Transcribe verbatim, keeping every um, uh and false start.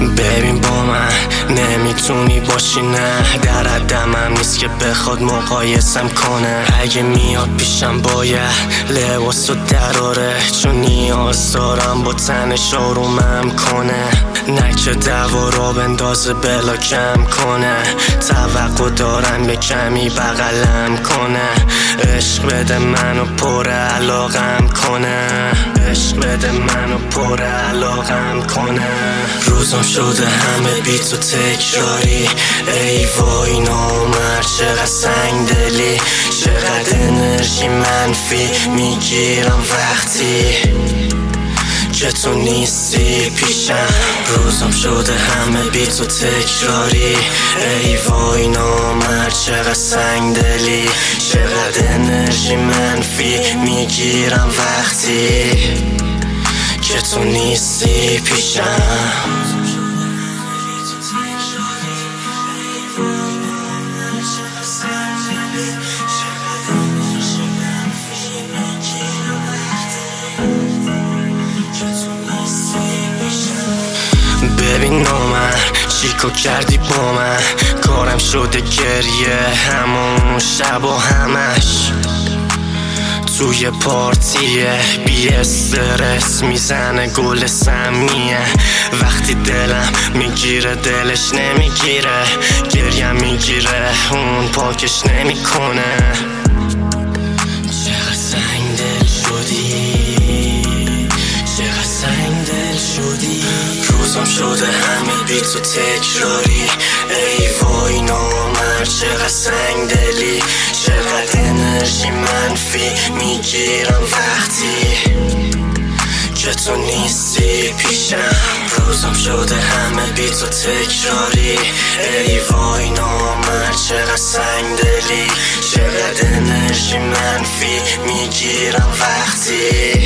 ببین با من نمیتونی باشی، نه در حدم نیست که بخواد مقایسم کنه. اگه میاد پیشم باید لباسو دراره، چون نیاز دارم با تنش آرومم کنه. نه که دعوا را بندازه بلاکم کنه، توقع دارم یه کمی بغلم کنه. عشق بده منو پر علاقم کنه، عشق بده منو پر علاقم کنه. روزم شده همه بی تو تکراری، ای وای نامرد چقدر سنگ دلی، چقدر انرژی منفی میگیرم وقتی که تو نیستی پیشم. روزم شده همه بی تو تکراری، ای وای نامرد چقدر سنگ دلی، چقدر انرژی منفی میگیرم وقتی که تو نیستی پیشم. ببین نامر چیکو کردی با من، کارم شده گریه همون شب و همش. توی پارتیه بی استرس میزنه گل سمیه، وقتی دلم میگیره دلش نمیگیره، گریه میگیره اون پاکش نمیکنه. چقدر سنگ دل شدی، چقدر سنگ دل شدی. روزم شده همه بی تو تکراری، ای وای نامرد چقدر سنگ دلی، چقدر انرژی منفی میگیرم وقتی که تو نیستی پیشم. روزم شده همه بی تو تکراری، ای وای نامرد چقدر سنگ دلی، چقدر انرژی منفی میگیرم وقتی